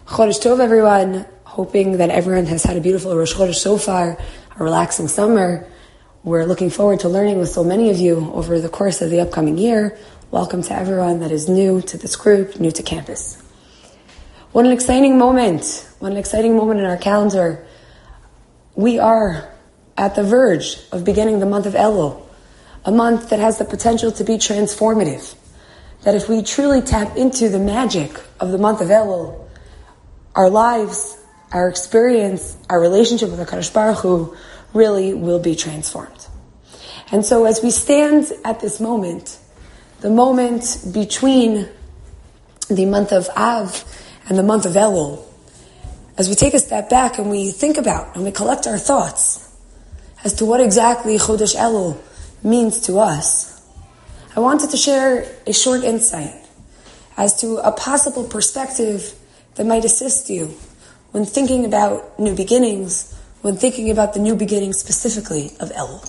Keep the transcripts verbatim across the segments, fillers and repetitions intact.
Chodesh Tov, everyone. Hoping that everyone has had a beautiful Rosh Chodesh so far, a relaxing summer. We're looking forward to learning with so many of you over the course of the upcoming year. Welcome to everyone that is new to this group, new to campus. What an exciting moment. What an exciting moment in our calendar. We are at the verge of beginning the month of Elul, a month that has the potential to be transformative. That if we truly tap into the magic of the month of Elul, our lives, our experience, our relationship with HaKadosh Baruch Hu really will be transformed. And so as we stand at this moment, the moment between the month of Av and the month of Elul, as we take a step back and we think about and we collect our thoughts as to what exactly Chodesh Elul means to us, I wanted to share a short insight as to a possible perspective that might assist you when thinking about new beginnings, when thinking about the new beginning specifically of Elul.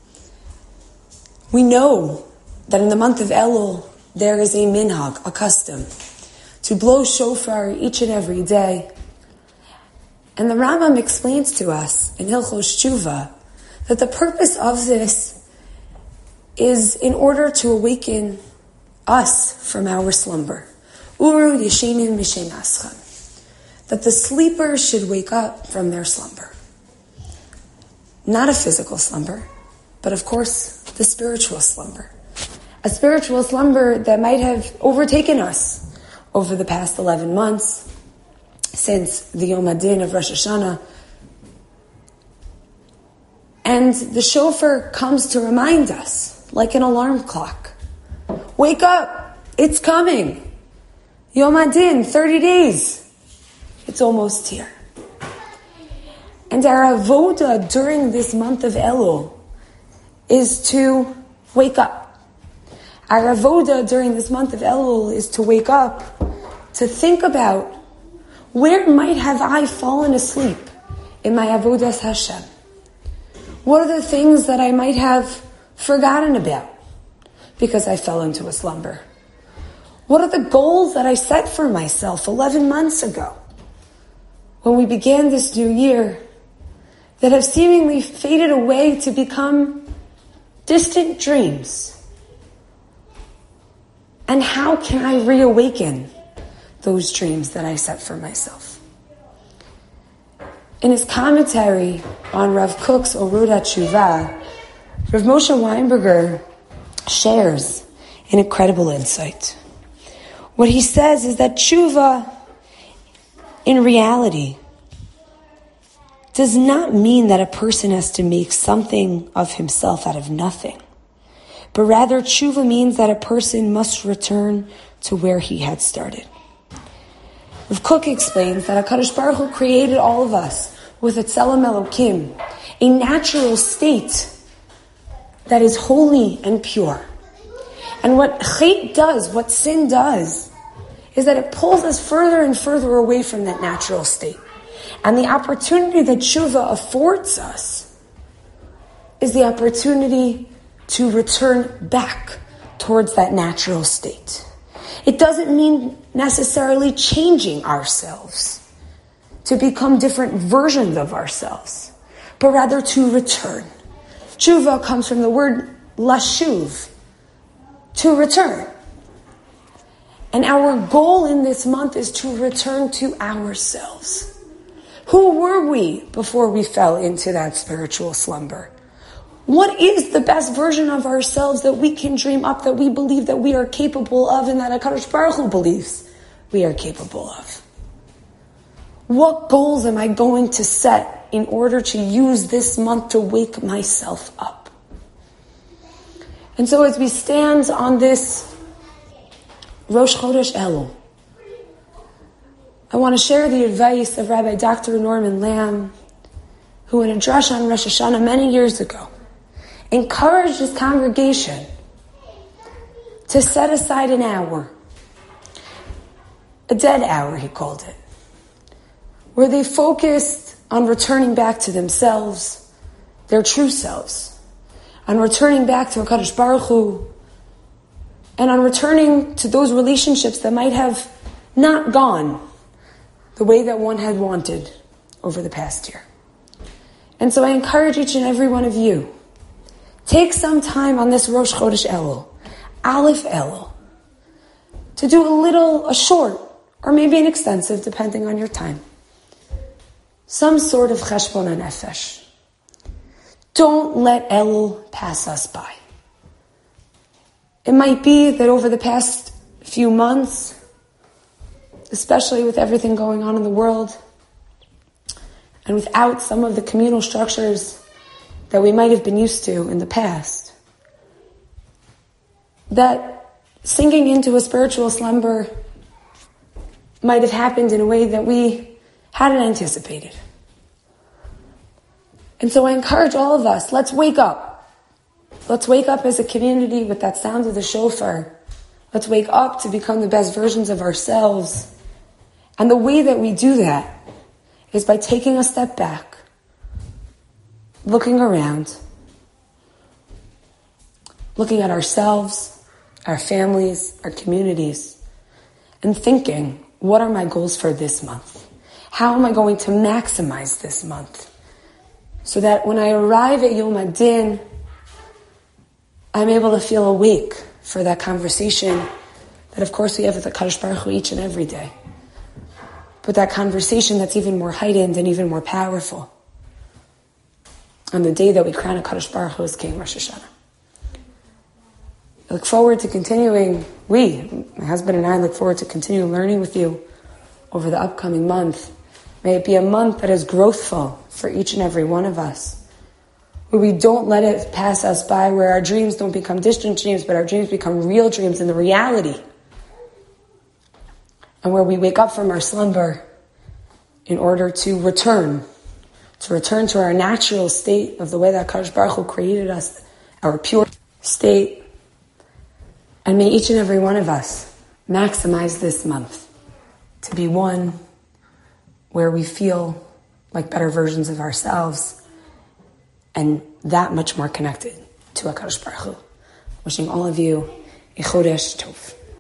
We know that in the month of Elul, there is a minhag, a custom, to blow shofar each and every day. And the Rambam explains to us in Hilchos Tshuva that the purpose of this is in order to awaken us from our slumber. Uru yeshenim mishen ascham. That the sleepers should wake up from their slumber. Not a physical slumber, but of course, the spiritual slumber. A spiritual slumber that might have overtaken us over the past eleven months, since the Yom Hadin of Rosh Hashanah. And the shofar comes to remind us, like an alarm clock. Wake up! It's coming! Yom Hadin, thirty days. It's almost here. And our avoda during this month of Elul is to wake up. Our avoda during this month of Elul is to wake up, to think about where might have I fallen asleep in my avodas Hashem? What are the things that I might have forgotten about because I fell into a slumber? What are the goals that I set for myself eleven months ago when we began this new year that have seemingly faded away to become distant dreams? And how can I reawaken those dreams that I set for myself? In his commentary on Rav Kook's Orut HaTshuva, Rav Moshe Weinberger shares an incredible insight. What he says is that tshuva, in reality, does not mean that a person has to make something of himself out of nothing, but rather tshuva means that a person must return to where he had started. Rav Kook explains that HaKadosh Baruch Hu created all of us with a tzelem Elokim, a natural state that is holy and pure. And what chait does, what sin does, is that it pulls us further and further away from that natural state. And the opportunity that tshuva affords us is the opportunity to return back towards that natural state. It doesn't mean necessarily changing ourselves to become different versions of ourselves, but rather to return. Tshuva comes from the word lashuv, to return. And our goal in this month is to return to ourselves. Who were we before we fell into that spiritual slumber? What is the best version of ourselves that we can dream up, that we believe that we are capable of, and that HaKadosh Baruch Hu believes we are capable of? What goals am I going to set in order to use this month to wake myself up? And so as we stand on this Rosh Chodesh Elul, I want to share the advice of Rabbi Doctor Norman Lamb, who in a drush on Rosh Hashanah many years ago encouraged his congregation to set aside an hour, a dead hour he called it, where they focused on returning back to themselves, their true selves, on returning back to HaKadosh Baruch Hu, and on returning to those relationships that might have not gone the way that one had wanted over the past year. And so I encourage each and every one of you, take some time on this Rosh Chodesh Elul, Aleph Elul, to do a little, a short, or maybe an extensive, depending on your time, some sort of cheshbon nefesh. Don't let Elul pass us by. It might be that over the past few months, especially with everything going on in the world, and without some of the communal structures that we might have been used to in the past, that sinking into a spiritual slumber might have happened in a way that we hadn't anticipated. And so I encourage all of us, let's wake up. Let's wake up as a community with that sound of the shofar. Let's wake up to become the best versions of ourselves. And the way that we do that is by taking a step back, looking around, looking at ourselves, our families, our communities, and thinking, what are my goals for this month? How am I going to maximize this month? So that when I arrive at Yom Adin, I'm able to feel awake for that conversation that, of course, we have with the Kadosh Baruch Hu each and every day. But that conversation that's even more heightened and even more powerful on the day that we crown a Kadosh Baruch Hu as King Rosh Hashanah. I look forward to continuing, we, my husband and I, look forward to continue learning with you over the upcoming month. May it be a month that is growthful for each and every one of us, where we don't let it pass us by, where our dreams don't become distant dreams, but our dreams become real dreams in the reality. And where we wake up from our slumber in order to return, to return to our natural state of the way that Kadosh Baruch Hu created us, our pure state. And may each and every one of us maximize this month to be one where we feel like better versions of ourselves and that much more connected to HaKadosh Baruch Hu. Wishing all of you a Chodesh Tov.